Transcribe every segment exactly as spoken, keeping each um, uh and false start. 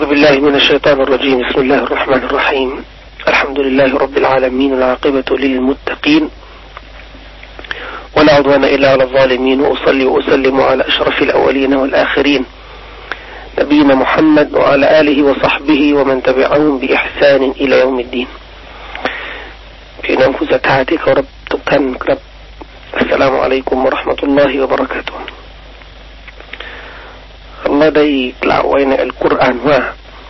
أعوذ بالله من الشيطان الرجيم بسم الله الرحمن الرحيم الحمد لله رب العالمين والعاقبة للمتقين ولا عدوان إلا على الظالمين وأصلي وأسلم على أشرف الأولين والآخرين نبينا محمد وعلى آله وصحبه ومن تبعهم بإحسان إلى يوم الدين في نفس تعاتك رب تكن رب السلام عليكم ورحمة الله وبركاته اللهได้กล่าวไว้ในอัลกุรอานว่า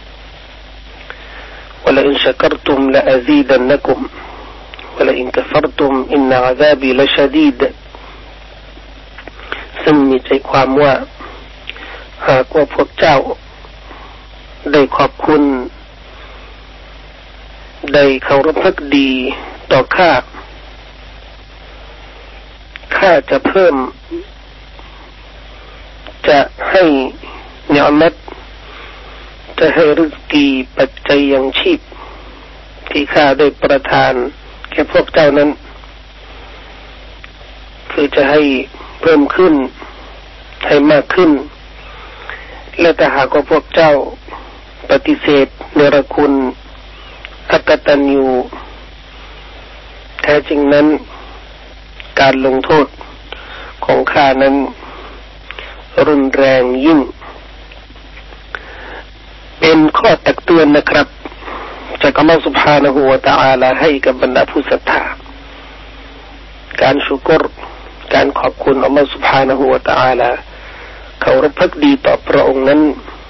ولئن شكرتم لأزيدنكم ولئن كفرتم إن عذابي لشديد ซึ่งมีใจความว่าหากว่าพวกเจ้าได้ขอบคุณได้เคารพภักดีต่อข้าข้าจะเพิ่มจะให้เนือมัดจะให้ริสกีปัจจัยยังชีพที่ข้าได้ประทานแก่พวกเจ้านั้นคือจะให้เพิ่มขึ้นให้มากขึ้นและถ้าหากว่าพวกเจ้าปฏิเสธเนรคุณอกตัญญูแท้จริงนั้นการลงโทษของข้านั้นรุนแรงยิ่งเป็นข้อตักเตือนนะครับจากอัลลอฮฺ سبحانه และ تعالى ให้กับบรรดาผู้ศรัทธาการชุกรการขอบคุณอัลลอฮฺ سبحانه และ تعالى เคารพภักดีต่อพระองค์นั้น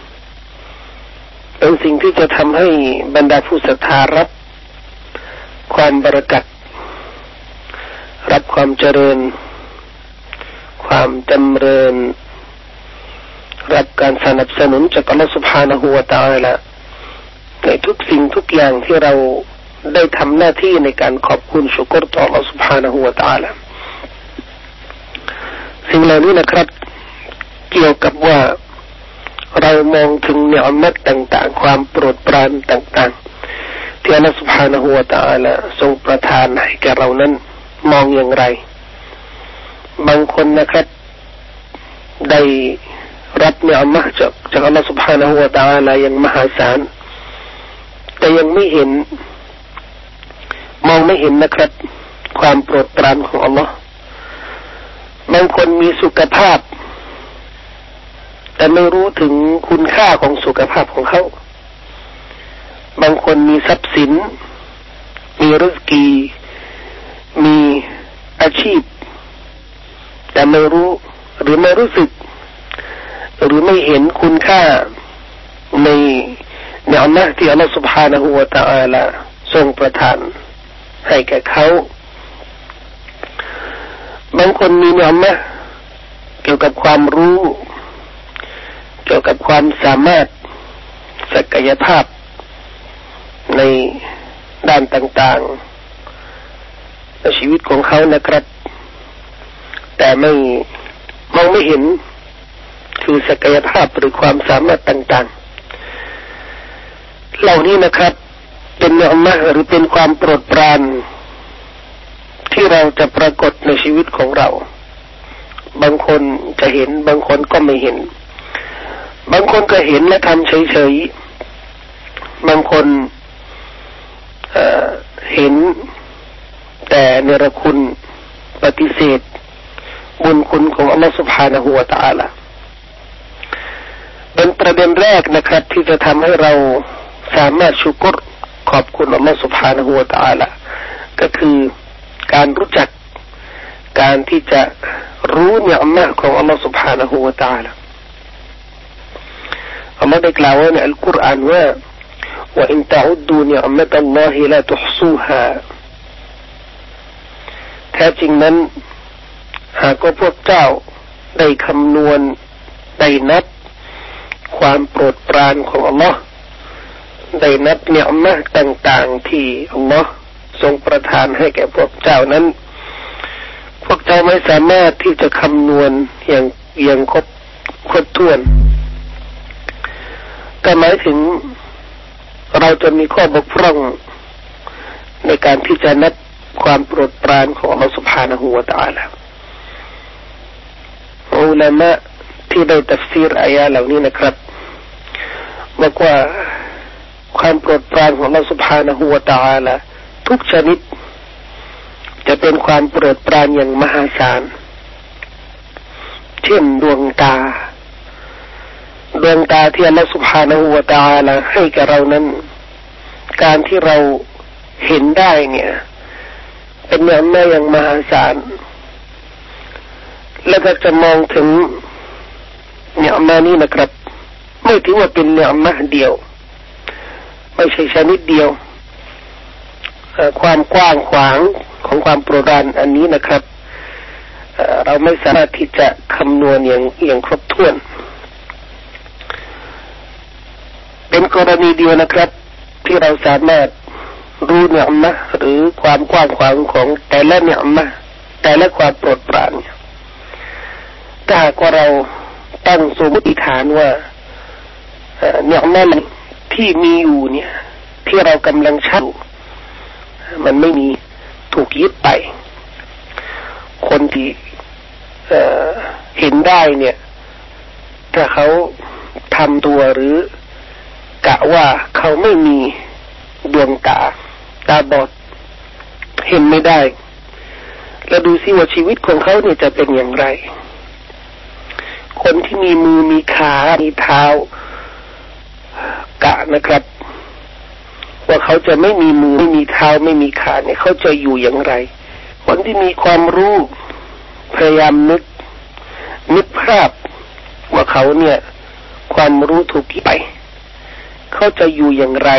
เป็นสิ่งที่จะทำให้บรรดาผู้ศรัทธารับความบารกัตรับความเจริญความจำเริญรับการสนับสนุนจากอัลลอฮฺ سبحانه และ تعالى ในทุกสิ่งทุกอย่างที่เราได้ทำหน้าที่ในการขอบคุณชุกรต่ออัลลอฮฺ سبحانه และ تعالى สิ่งเหล่านี้นะครับเกี่ยวกับว่าเรามองถึงเนือมัดต่างๆความโปรดปรานต่างๆที่อัลลอฮฺ سبحانه และ تعالى ทรงประทานให้แก่เรานั้นมองอย่างไรบางคนนะครับได้รับเนือมัดจากจากอัลลอฮฺ سبحانه และ تعالى อย่างมหาศาลแต่ยังไม่เห็นมองไม่เห็นนะครับความโปรดปรานของอัลลอฮฺบางคนมีสุขภาพแต่ไม่รู้ถึงคุณค่าของสุขภาพของเขาบางคนมีทรัพย์สินมีริสกีมีอาชีพแต่ไม่รู้หรือไม่รู้สึกหรือไม่เห็นคุณค่าในในอัลลอฮฺที่อัลลอฮฺ سبحانه และ تعالى ทรงประทานให้แก่เขาบางคนมีอัลลอฮฺเกี่ยวกับความรู้เกี่ยวกับความสามารถศักยภาพในด้านต่างๆในชีวิตของเขานะครับแต่ไม่มองไม่เห็นคือศักยภาพหรือความสามารถต่างๆเหล่านี้นะครับเป็นเนือมัดหรือเป็นความโปรดปรานที่เราจะปรากฏในชีวิตของเราบางคนจะเห็นบางคนก็ไม่เห็นบางคนก็เห็นและทำเฉยๆบางคน เอ่อ เห็นแต่เนรคุณปฏิเสธบุญคุณของอัลลอฮฺ سبحانه และ تعالى เป็นประเด็นแรกนะครับที่จะทำให้เราสามารถชุกรขอบคุณอัลลอฮฺ سبحانه และ تعالى ก็คือการรู้จักการที่จะรู้เนือมัดของอัลลอฮฺ سبحانه และ تعالى อัลลอฮฺได้กล่าวไว้ในอัลกุรอานว่า وإن تعدوا نعمة الله لا تحصوها แท้จริงนั้นหากว่าพวกเจ้าได้คำนวณได้นับความโปรดปรานของอัลลอฮฺได้นับเนือมัดต่างๆที่อัลลอฮฺทรงประทานให้แก่พวกเจ้านั้นพวกเจ้าไม่สามารถที่จะคำนวณอย่างอย่างครบครบถ้วนก็หมายถึงเราจะมีข้อบกพร่องในการที่จะนับความโปรดปรานของอัลลอฮฺ سبحانه และ تعالى อุลามะที่ได้ตัฟซีรอายะเหล่านี้นะครับบอกว่าความโปรดปรานของอัลเลาะห์ซุบฮานะฮูวะตะอาลาทุกชนิดจะเป็นความโปรดปรานอย่างมหาศาลเช่นดวงตาดวงตาที่อัลเลาะห์ซุบฮานะฮูวะตะอาลาให้กับเรานั้นการที่เราเห็นได้เนี่ยเป็นเนือแม่อย่างมหาศาลแล้วก็จะมองถึงเนี่ยมานี้นะครับไม่ถือว่าเป็นเนี่ยมาเดียวไม่ใช่ชนิดเดียวความกว้างขวางของความโปรดปรานอันนี้นะครับเราไม่สามารถที่จะคำนวณอย่างอย่างครบถ้วนเป็นกรณีเดียวนะครับที่เราสามารถรู้เนี่ยมะหรือความกว้างขวางของแต่ละเนี่ยมะแต่ละความโปรดปรานถ้าหากว่าเราตั้งสมมติฐานว่าเนี่ยมะที่มีอยู่เนี่ยที่เรากำลังใช้มันไม่มีถูกยึดไปคนที่เอ่อเห็นได้เนี่ยถ้าเขาทำตัวหรือกะว่าเขาไม่มีดวงตาตาบอดเห็นไม่ได้แล้วดูซิว่าชีวิตของเขาเนี่ยจะเป็นอย่างไรคนที่มีมือมีขามีเท้ากะนะครับว่าเขาจะไม่มีมือไม่มีเท้าไม่มีขาเนี่ยเขาจะอยู่อย่างไรคนที่มีความรู้พยายามนึกนึกภาพว่าเขาเนี่ยความรู้ถูกที่ไปเขาจะอยู่อย่างไร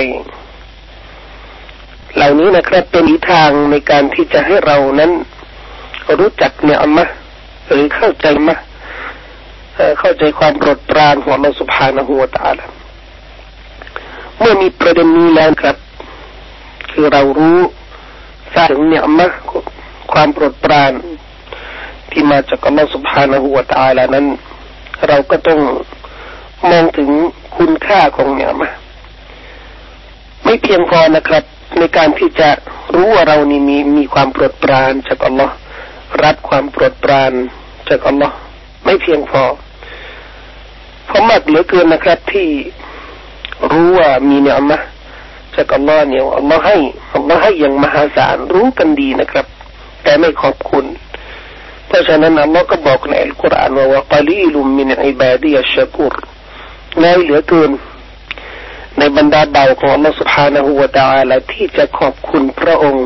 เหล่านี้นะครับเป็นวิธีทางในการที่จะให้เรานั้นรู้จักเนี่ยอัลลอฮ์หรือเข้าใจมะเข้าใจความโปรดปรานของอัลลอฮ์ซุบฮานะฮูวะตะอาลาเมื่อมีประเด็นนี้แล้วครับคือเรารู้ทราบถึงเนี่ยอัลลอฮ์ความโปรดปรานที่มาจากอัลลอฮ์ซุบฮานะฮูวะตะอาลานั้นเราก็ต้องมองถึงคุณค่าของเนี่ยอัลลอฮ์ไม่เพียงพอนะครับในการที่จะรู้ว่าเรานี่มีมีความโปรดปรานจากอัลลอฮ์รับความโปรดปรานจากอัลลอฮ์ไม่เพียงพอเพราะมากเหลือเกินนะครับที่รู้ว่ามีเนี่ยอัลลอฮ์จากอัลลอฮ์เนี่ยอัลลอฮ์ให้อัลลอฮ์ให้อย่างมหาศาลรู้กันดีนะครับแต่ไม่ขอบคุณเพราะฉะนั้นอัลลอฮ์ก็บอกในอัลกุรอานว่าว่ากัลีลุมมินอิบาดียัชชักุรน้อยเหลือเกินในบรรดาเบาของอัลลอฮฺ سبحانه และ تعالى ที่จะขอบคุณพระองค์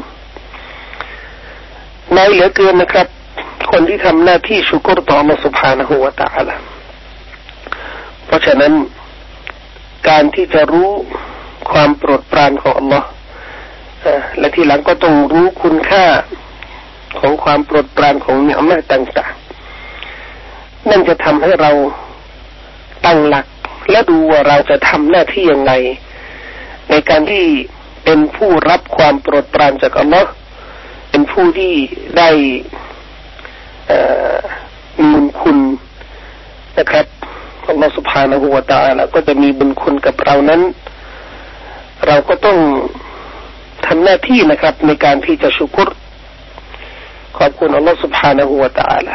น้อยเหลือเกินนะครับคนที่ทำหน้าที่ชุกรต่ออัลลอฮฺ سبحانه และ تعالى เพราะฉะนั้นการที่จะรู้ความโปรดปรานของอัลลอฮฺและที่หลังก็ต้องรู้คุณค่าของความโปรดปรานของเนือมาต่างๆนั่นจะทำให้เราตั้งหลักและดูว่าเราจะทำหน้าที่อย่างไรในการที่เป็นผู้รับความโปรดปรานจากอัลลอฮ์เป็นผู้ที่ได้มีบุญคุณนะครับอัลลอฮ์ سبحانه และ تعالى ก็จะมีบุญคุณกับเรานั้นเราก็ต้องทำหน้าที่นะครับในการที่จะชุกรขอบคุณอัลลอฮ์ سبحانه และ تعالى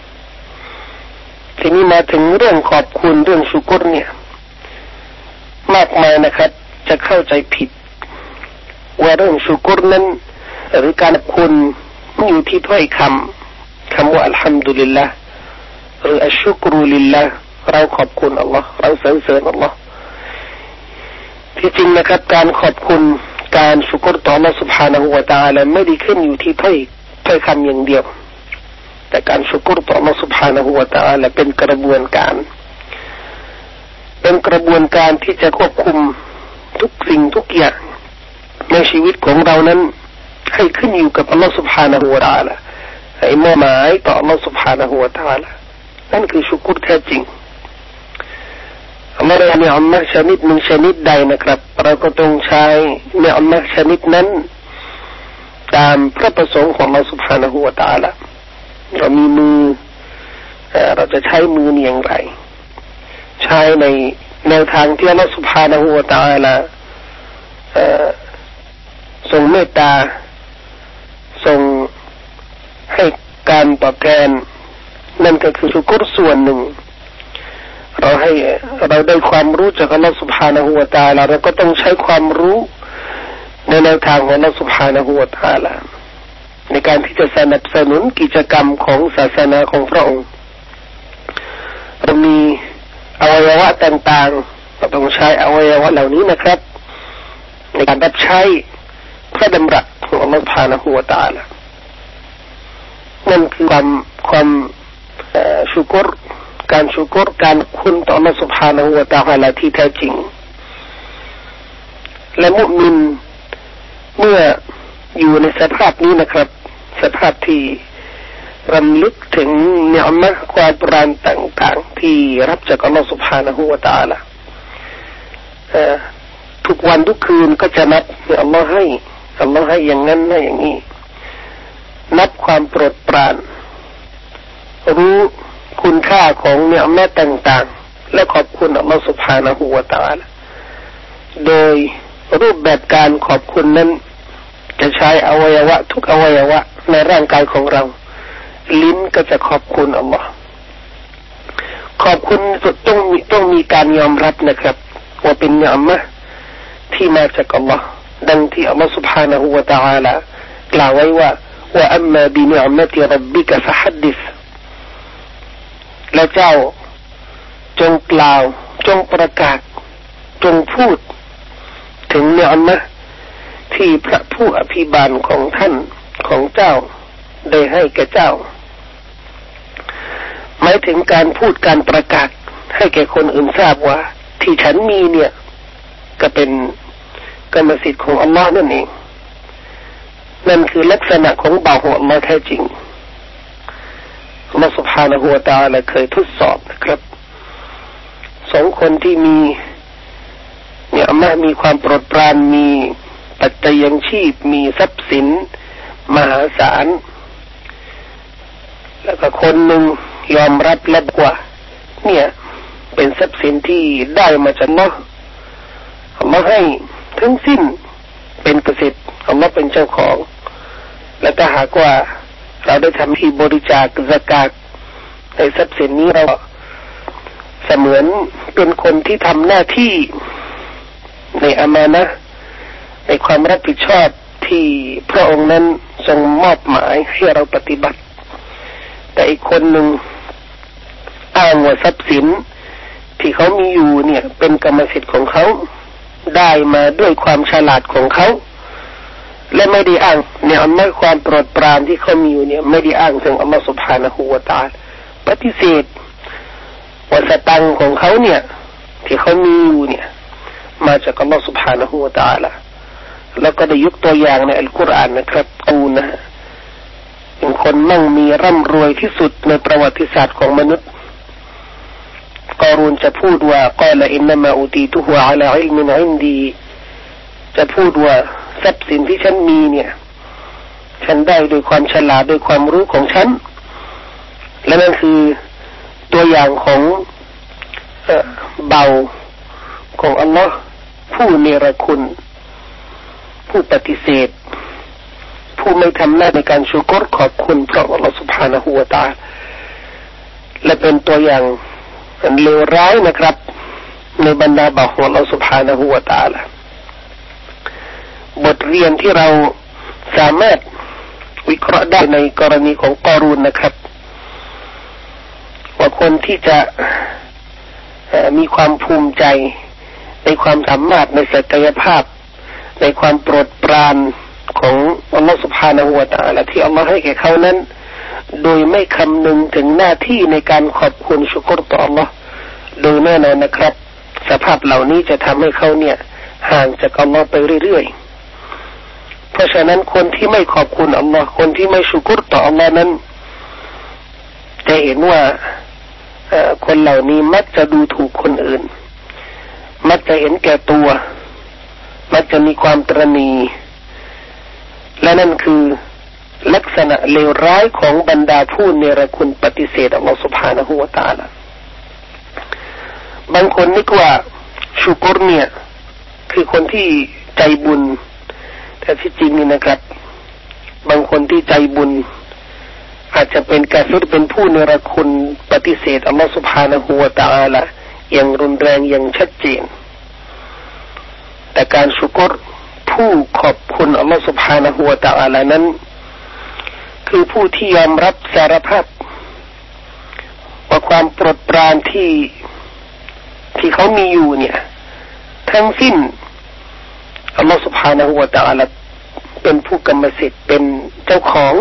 ทีนี้มาถึงเรื่องขอบคุณเรื่องชุกรเนี่ยมากมายนะครับจะเข้าใจผิดว่าเรื่องชุกรนั้นหรือการขอบคุณอยู่ที่ถ้อยคำคำว่าอัลฮัมดุลิลละหรืออัชชุกรุลิลละเราขอบคุณอัลลอฮ์เราสรรเสริญอัลลอฮ์ที่จริงนะครับการขอบคุณการชุกรต่ออัลลอฮ์ سبحانه และ تعالى ไม่ได้ขึ้นอยู่ที่ถ้อยถ้อยคำอย่างเดียวแต่การชุกรต่ออัลลอฮ์ سبحانه และ تعالى เป็นกระบวนการเป็นกระบวนการที่จะควบคุมทุกสิ่งทุกอย่างในชีวิตของเรานั้นให้ขึ้นอยู่กับอัลลอฮฺ سبحانه และ تعالى ให้มอบหมายต่ออัลลอฮฺ سبحانه และ تعالى นั่นคือชุกรแท้จริงอัลลอฮฺได้ให้อัลลอฮฺชนิดหนึ่งชนิดใดนะครับเราก็ต้องใช้ในอัลลอฮฺชนิดนั้นตามพระประสงค์ของอัลลอฮฺ سبحانه และ تعالى เรามีมือเราจะใช้มือนี้อย่างไรใช้ในแนวทางที่อัลลอฮฺ سبحانه และ تعالى ทรงเมตตาทรงให้การตอบแทนนั่นก็คือชุกรส่วนหนึ่งเราให้เราได้ความรู้จากอัลลอฮฺ سبحانه และ تعالى เราก็ต้องใช้ความรู้ในแนวทางของอัลลอฮฺ سبحانه และ تعالى ในการที่จะสนับสนุนกิจกรรมของศาสนาของพระองค์เรามีอวัยวะต่างๆเราต้องใช้อวัยวะเหล่านี้นะครับในการรับใช้พระดำรัสของอัลลอฮฺ سبحانه และ تعالى นั่นคือความความชุกรการชุกรการคุณต่ออัลลอฮฺ سبحانه และ تعالى ที่แท้จริงและมุมินเมื่ออยู่ในสภาพนี้นะครับสภาพที่รำลึกถึงเนืมะห์ความปรานต่างๆที่รับจากอัลลอฮฺ سبحانه และ تعالى ทุกวันทุกคืนก็จะนับเนี่ยอัลลอฮฺให้อัลลอฮฺให้อย่างนั้นให้อย่างนี้นับความโปรดปรานรู้คุณค่าของเนืมะห์ต่างๆและขอบคุณอัลลอฮฺ سبحانه และ تعالى โดยรูปแบบการขอบคุณนั้นจะใช้อวัยวะทุกอวัยวะในร่างกายของเราลิ้นก็จะขอบคุณอัลลอฮ์ขอบคุณต้องมีต้องมีการยอมรับนะครับว่าเป็นนิมะห์ที่มาจากอัลลอฮ์ดังที่อัลลอฮ์ سبحانه และ تعالى กล่าวไว้ว่าว่าอัมมาบินิอ์มะติร็อบบิกะฟะฮัดดิษและเจ้าจงกล่าวจงประกาศจงพูดถึงนิมะห์ที่พระผู้อภิบาลของท่านของเจ้าได้ให้แก่เจ้าหมายถึงการพูดการประกาศให้แก่คนอื่นทราบว่าที่ฉันมีเนี่ยก็เป็นกรรมสิทธิ์ของอัลลอฮ์นั่นเองนั่นคือลักษณะของบ่าวของอัลลอฮ์แท้จริงอัลลอฮ์ سبحانه และ تعالى เคยทดสอบนะครับสองคนที่มีเนี่ยอัลลอฮ์มีความโปรดปรานมีปัจจัยยังชีพมีทรัพย์สินมหาศาลแล้วก็คนหนึ่งยอมรับและบอกว่าเนี่ยเป็นทรัพย์สินที่ได้มาจากอัลลอฮ์อัลลอฮ์ให้ทั้งสิ้นเป็นกสิทธิ์อัลลอฮ์เป็นเจ้าของและถ้าหากว่าเราได้ทำที่บริจาคซะกาตในทรัพย์สินนี้เราเสมือนเป็นคนที่ทำหน้าที่ในอามานะห์ในความรับผิดชอบที่พระองค์นั้นทรงมอบหมายให้เราปฏิบัติแต่อีกคนหนึ่งอ้างว่าทรัพย์สินที่เขามีอยู่เนี่ยเป็นกรรมสิทธิ์ของเขาได้มาด้วยความฉลาดของเขาและไม่ได้อ้างเนี่ยอัลลอฮ์ความโปรดปรานที่เขามีอยู่เนี่ยไม่ได้อ้างถึงอัลลอฮ์ سبحانه และ تعالى ปฏิเสธว่าสตังค์ของเขาเนี่ยที่เขามีอยู่เนี่ยมาจากอัลลอฮ์ سبحانه และ تعالى แล้วก็ได้ยกตัวอย่างในอัลกุรอานนะครับกูนะเป็นคนมั่งมีร่ำรวยที่สุดในประวัติศาสตร์ของมนุษย์กอรูนจะพูดว่ากล่าวอินนามาอูตีตุฮุอะลาอิลมินอินดีจะพูดว่าทรัพย์สินที่ฉันมีเนี่ยฉันได้โดยความฉลาดโดยความรู้ของฉันและนั่นคือตัวอย่างของเอ่อเบาของอัลลอฮ์ผู้เนรคุณผู้ปฏิเสธผู้ไม่ทำหน้าในการชุกรขอบคุณพระอัลลอฮ์ سبحانه และ تعالى และเป็นตัวอย่างเลวร้ายนะครับในบรรดาบ่าวของอัลลอฮ์ سبحانه และ تعالى บทเรียนที่เราสามารถวิเคราะห์ได้ในกรณีของกอรูนนะครับว่าคนที่จะมีความภูมิใจในความสามารถในศักยภาพในความโปรดปรานของอัลลอฮฺ سبحانه และ تعالى ที่อัลลอฮฺให้แก่เขานั้นโดยไม่คำนึงถึงหน้าที่ในการขอบคุณชุกรต่ออัลลอฮฺโดยแน่นอนนะครับสภาพเหล่านี้จะทำให้เขาเนี่ยห่างจากอัลลอฮฺไปเรื่อยๆเพราะฉะนั้นคนที่ไม่ขอบคุณอัลลอฮฺคนที่ไม่ชุกรต่ออัลลอฮฺนั้นจะเห็นว่าคนเหล่านี้มักจะดูถูกคนอื่นมักจะเห็นแก่ตัวมักจะมีความตระหนี่และนั่นคือลักษณะเลวร้ายของบรรดาผู้เนรคุณปฏิเสธอัลลอฮฺ سبحانه และ تعالى บางคนนึกว่าชุกรเนี่ยคือคนที่ใจบุญแต่ที่จริงนี่นะครับบางคนที่ใจบุญอาจจะเป็นกาฟิรเป็นผู้เนรคุณปฏิเสธอัลลอฮฺ سبحانه และ تعالى อย่างรุนแรงอย่างชัดเจนแต่การชุกรผู้ขอบคุณอัลลอฮฺ سبحانه และ تعالى นั้นคือผู้ที่ยอมรับสารภาพว่าความโปรดปรานที่ที่เขามีอยู่เนี่ยทั้งสิ้นอัลลอฮฺ سبحانه และ تعالى เป็นผู้กรรมสิทธิ์เป็นเจ้าของ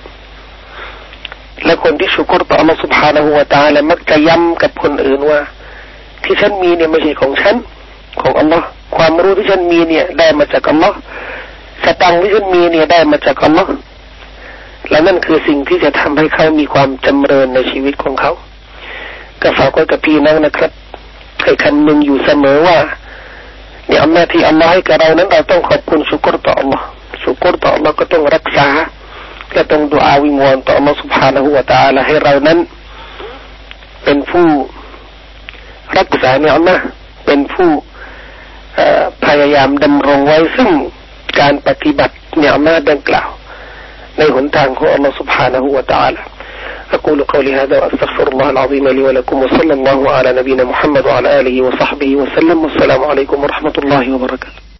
และคนที่ชุกรต่ออัลลอฮฺ سبحانه และ تعالى มักจะย้ำกับคนอื่นว่าที่ฉันมีเนี่ยไม่ใช่ของฉันของอัลลอฮฺความรู้ที่ฉันมีเนี่ยได้มาจากอัลลอฮฺสตังค์ที่ฉันมีเนี่ยได้มาจากอัลลอฮฺและนั่นคือสิ่งที่จะทำให้เขามีความจำเริญในชีวิตของเขาก็ฝากไว้กับพี่น้องนะครับให้คำนึงอยู่เสมอว่าเนี่ยอำนาจที่อัลลอฮฺให้กับเรานั้นเราต้องขอบคุณชุกรต่ออัลลอฮฺชุกรต่ออัลลอฮฺก็ต้องรักษาและต้องดุอาวิงวอนต่ออัลลอฮฺ سبحانه และ تعالى ให้เรานั้นเป็นผู้รักษาเนี่ยอัลลอฮฺเป็นผู้พยายามดำรงไว้ซึ่งการปฏิบัติเนี่ยอัลลอฮฺดังกล่าวในหนทางของอัลลอฮฺ سبحانه และ تعالى أقول قولي هذا وأستغفر الله العظيم لي ولكم وصلى الله على نبينا محمد وعلى آله وصحبه وسلم والسلام عليكم ورحمة الله وبركاته